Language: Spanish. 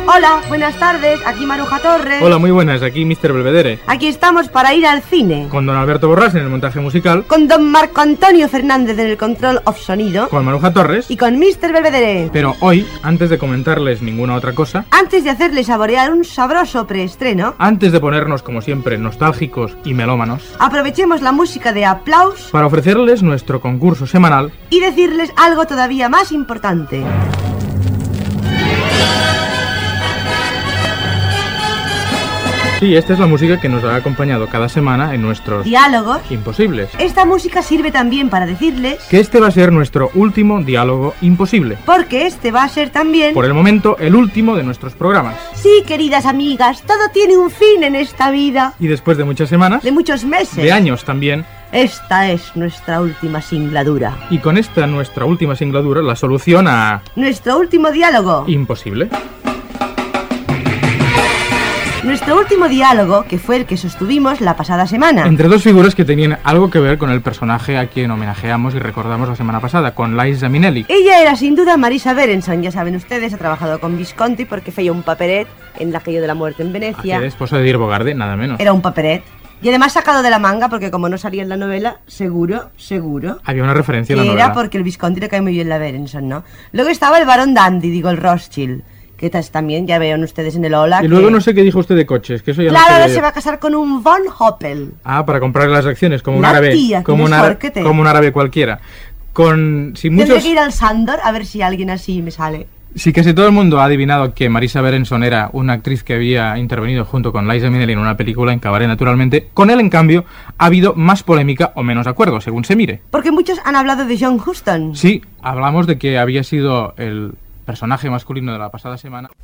Hola, buenas tardes, aquí Maruja Torres. Hola, muy buenas, aquí Mr. Belvedere. Aquí estamos para ir al cine. Con don Alberto Borrás en el montaje musical. Con don Marco Antonio Fernández en el control of sonido. Con Maruja Torres. Y con Mr. Belvedere. Pero hoy, antes de comentarles ninguna otra cosa, antes de hacerles saborear un sabroso preestreno, antes de ponernos como siempre nostálgicos y melómanos, aprovechemos la música de Aplaus para ofrecerles nuestro concurso semanal y decirles algo todavía más importante. Sí, esta es la música que nos ha acompañado cada semana en nuestros diálogos imposibles. Esta música sirve también para decirles que este va a ser nuestro último diálogo imposible. Porque este va a ser también, por el momento, el último de nuestros programas. Sí, queridas amigas, todo tiene un fin en esta vida. Y después de muchas semanas, de muchos meses, de años también, esta es nuestra última singladura. Y con esta nuestra última singladura, la solución a nuestro último diálogo imposible. Nuestro último diálogo, que fue el que sostuvimos la pasada semana. Entre dos figuras que tenían algo que ver con el personaje a quien homenajeamos y recordamos la semana pasada, con Liza Minnelli. Ella era sin duda Marisa Berenson, ya saben ustedes, ha trabajado con Visconti porque feia un paperet en Aquello de la muerte en Venecia. Aquella esposa de Dir Bogarde, nada menos. Era un paperet. Y además sacado de la manga, porque como no salía en la novela, seguro. Había una referencia en la novela. Era porque el Visconti le cae muy bien la Berenson, ¿no? Luego estaba el Barón Dandy, digo, el Rothschild, que también ya vean ustedes en el Ola. Y luego no sé qué dijo usted de coches, que eso ya claro, no ahora se va a casar con un Von Hoppel. Ah, para comprarle las acciones, como un la árabe. Tía, como un árabe cualquiera. Tendré que ir al Sandor a ver si alguien así me sale. Sí, casi todo el mundo ha adivinado que Marisa Berenson era una actriz que había intervenido junto con Liza Minnelli en una película, en Cabaret, naturalmente. Con él, en cambio, ha habido más polémica o menos acuerdo, según se mire. Porque muchos han hablado de John Huston. Sí, hablamos de que había sido el personaje masculino de la pasada semana.